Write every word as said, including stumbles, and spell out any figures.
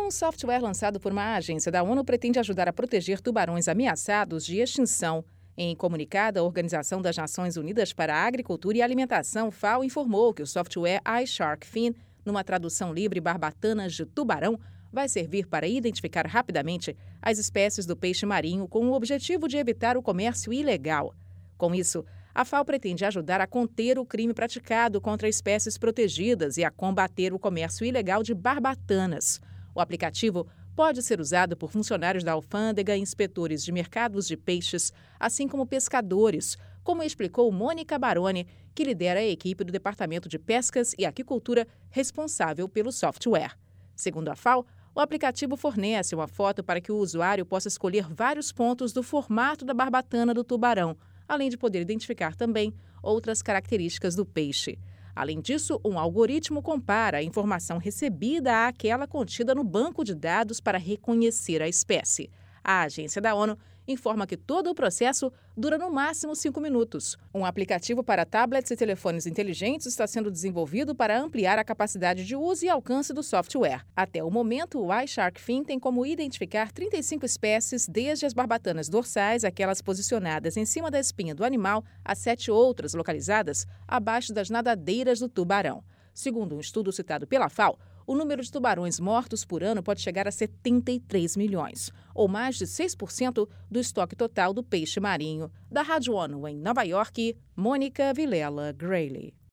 Um software lançado por uma agência da ONU pretende ajudar a proteger tubarões ameaçados de extinção. Em comunicado, a Organização das Nações Unidas para a Agricultura e Alimentação, FAO, informou que o software iSharkFin, numa tradução livre barbatanas de tubarão, vai servir para identificar rapidamente as espécies do peixe marinho com o objetivo de evitar o comércio ilegal. Com isso, a FAO pretende ajudar a conter o crime praticado contra espécies protegidas e a combater o comércio ilegal de barbatanas. O aplicativo pode ser usado por funcionários da alfândega, inspetores de mercados de peixes, assim como pescadores, como explicou Mônica Baroni, que lidera a equipe do Departamento de Pescas e Aquicultura responsável pelo software. Segundo a FAO, o aplicativo fornece uma foto para que o usuário possa escolher vários pontos do formato da barbatana do tubarão, além de poder identificar também outras características do peixe. Além disso, um algoritmo compara a informação recebida àquela contida no banco de dados para reconhecer a espécie. A agência da ONU informa que todo o processo dura no máximo cinco minutos. Um aplicativo para tablets e telefones inteligentes está sendo desenvolvido para ampliar a capacidade de uso e alcance do software. Até o momento, o iSharkFin tem como identificar trinta e cinco espécies, desde as barbatanas dorsais, aquelas posicionadas em cima da espinha do animal, a sete outras localizadas abaixo das nadadeiras do tubarão. Segundo um estudo citado pela FAO, o número de tubarões mortos por ano pode chegar a setenta e três milhões, ou mais de seis por cento do estoque total do peixe marinho. Da Rádio ONU em Nova York, Mônica Vilela Grayley.